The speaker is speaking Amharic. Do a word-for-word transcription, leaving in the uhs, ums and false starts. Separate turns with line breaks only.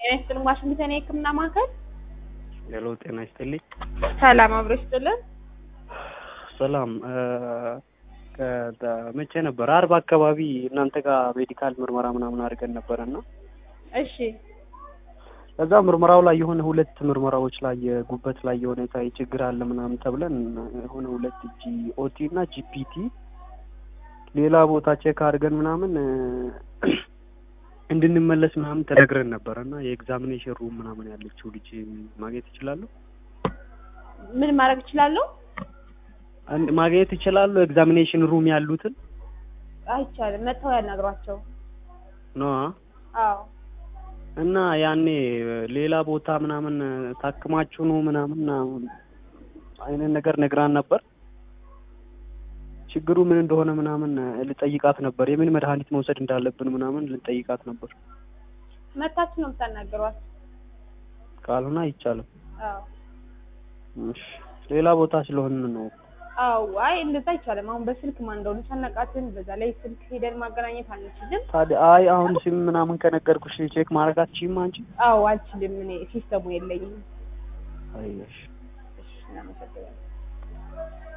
ጤና ዋሽንግተን የህክምና ማዕከል
ሄሎ ጤና ይስጥልኝ።
ሰላም አብሮ ይስጥልን።
ሰላም ከመቼ ነበር? አርባ አካባቢ እናንተ ጋር ሜዲካል ምርመራ ምናምን አድርገን ነበርና
እሺ
ከዛ ምርመራው ላይ የሆነ ሁለት ምርመራዎች ላይ የጉበት ላይ የሆነ ታይ ችግር አለ ምናምን ተብለን የሆነ ሁለት ጂ ኦቲ እና ጂፒቲ ሌላ ቦታ ቼክ አድርገን ምናምን እንድንመለስ ምናምን ተነግረን ነበርና የኤግዛሚኔሽን ሩም ምናምን ያለችው ልጅ ማግኘት ይችላል?
ምን ማድረግ ይችላል?
አንድ ማግኘት ይችላል ኤግዛሚኔሽን ሩም ያሉትን?
አይቻልም መተው ያናግሯቸው
ነው።
አዎ
እና ያኔ ሌላ ቦታ ምናምን ታክማችሁ ነው ምናምን አይነት ነገር ነግራን ነበር። ችግሩ ምን እንደሆነ ምናምን ልጠይቃት ነበር። የምን መድኃኒት መውሰድ እንዳለብን ምናምን ልጠይቃት ነበር።
መታችሁ ነው የምታናገሯት?
ካልሆነ አይቻልም።
አዎ
እሺ ሌላ ቦታ ስለሆነ ነው።
አዎ አይ እንደዛ አይቻልም። አሁን በስልክ ማን እንደሆነ ሳናቃትን በዛ ላይ ስልክ ሄደን ማገናኘት አንችልም።
ታዲያ አይ አሁን ሲም ምናምን ከነገርኩሽ ቼክ ማድረግ አትችይም አንቺ?
አዎ አልችልም። እኔ ሲስተሙ የለኝም።
አይሽ
እሺ እናመሰግናለን።